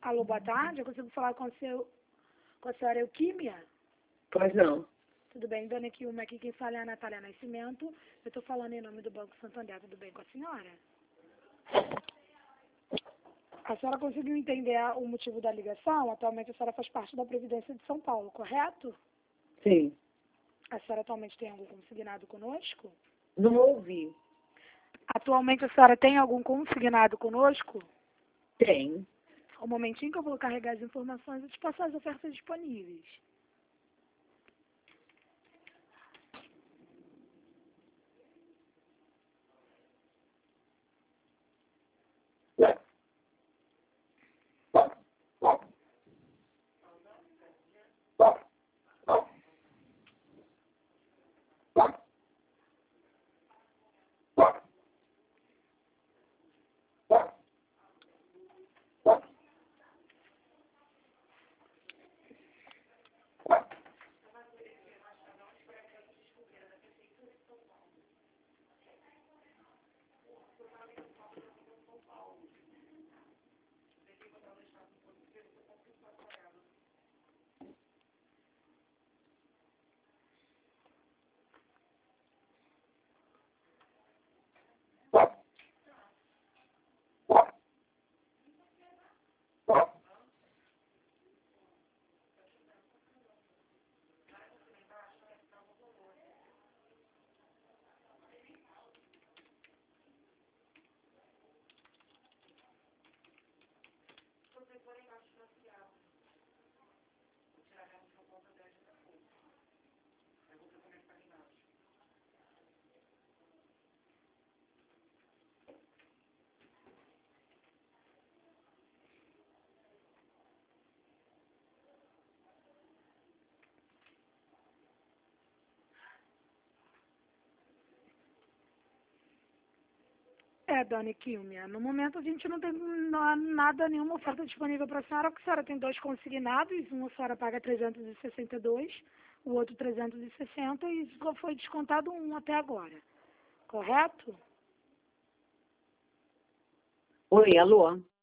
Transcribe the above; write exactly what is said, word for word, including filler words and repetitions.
Alô, boa tarde. Eu consigo falar com, o seu, com a senhora Euquímia? Pois não. Tudo bem, dona Euquímia, aqui quem fala é a Natália Nascimento. Eu estou falando em nome do Banco Santander. Tudo bem com a senhora? A senhora conseguiu entender a- o motivo da ligação? Atualmente a senhora faz parte da Previdência de São Paulo, correto? Sim. A senhora atualmente tem algum consignado conosco? Não ouvi. Atualmente a senhora tem algum consignado conosco? Tem. Um momentinho que eu vou carregar as informações e te passar as ofertas disponíveis. É, dona Euquímia, no momento a gente não tem na- nada, nenhuma oferta disponível para a senhora, porque a senhora tem dois consignados, um a senhora paga trezentos e sessenta e dois, o outro trezentos e sessenta e só foi descontado um até agora, correto? Oi, alô?